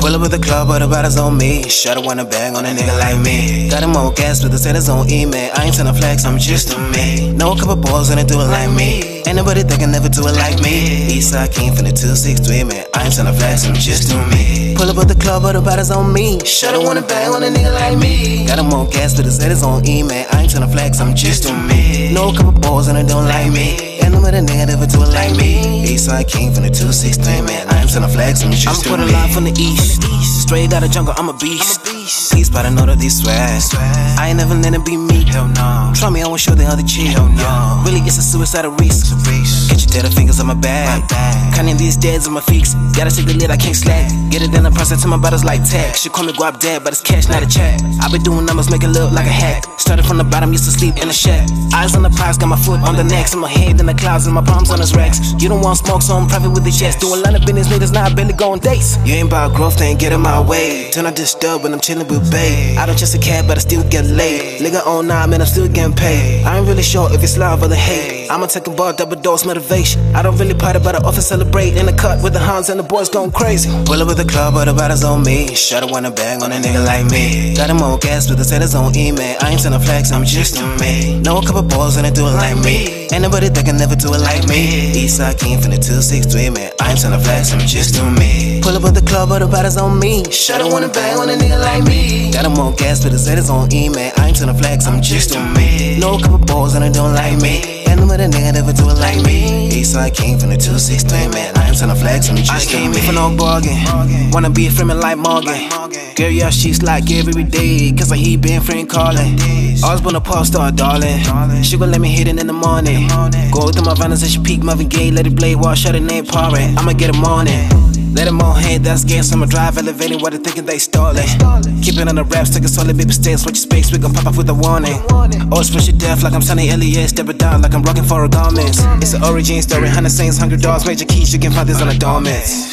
Pull up with the club, but the bottles on me. Shawty wanna bang on a nigga like me. Got him on gas with the status on email. I ain't tryna flex, I'm just a me. Know a couple boys gonna do it like me. Ain't nobody that can never do it like me. Eastside King from the 263, man. I ain't tryna flex, I'm just a me. Pull up with the club, but the bottles on me. Shawty wanna bang on a nigga like me. Got him on gas with the status on email. I ain't tryna flex, I'm just a me. Know a couple boys gonna do it like me. Ain't nobody nigga never do it like me. Eastside King from the 263, man. I ain't tryna flex, I'm just a me. I'm put a line from the east. Straight out of jungle, I'm a beast. Peace, but I know that these swag. I ain't never let it be me. Hell no. Try me, I won't show the other cheek. Hell no. Really, it's a suicidal risk. Get your dead fingers on my back. Counting these deads on my feet. Gotta take the lid, I can't slack. Get it in the process to my bottles like tag. She call me guap dad, but it's cash, not a check. I been doing numbers, make it look like a hack. Started from the bottom, used to sleep in the shack. Eyes on the prize, got my foot on the neck. My head in the clouds and my palms on his racks. You don't want smoke, so I'm private with the chest. Do a lot of business, niggas, now I barely go on dates. You ain't about growth, they ain't get in my way. Turn out disturb when I'm chillin' with bae. I don't chase a cab, but I still get laid. Nigga on 9, man, I'm still getting paid. I ain't really sure if it's love or the hate. I'ma take a bar, double dose motivation. I don't really party, but I often celebrate. In the cut with the hounds and the boys going crazy. Pull up with the club, but the bottles on me. Shawty wanna bang on a nigga like me. Got him on gas with the status on email. I ain't tryna flex, I'm just a me. Know a couple boys gonna do it like me. Ain't nobody that can never do it like me. Eastside King from the 263, man. I ain't tryna flex, I'm just a me. Pull up with the club, but the bottles on me. Shawty wanna bang on a nigga like me. Got him on gas with the status on email. I ain't tryna flex, I'm just a me. Know a couple boys gonna do it like me. Ain't nobody nigga never do it like me. Eastside King from the 263, man. I ain't tryna flex, I'm just a me. I came for no bargain. Wanna be a friend like Morgan. Girl, yeah, she's like every day. Cause I hear been friend calling. Always been a pop star, darling. She gon' let me hit it in the morning. Go through my violence and she peak Marvin Gaye. Let it blade while shut it name pouring. I'ma get a morning. Let them all hate, that's gas. I'ma drive elevating while they thinking they stalling. Keep it on the raps, take a solid baby stairs. Watch your space, we gon' pop up with a warning. Always push your death like I'm Sonny Elliott. Step it down like I'm rocking for a garments. It's an origin story, 100 saints, $100, major keys. You can find this on the dormants.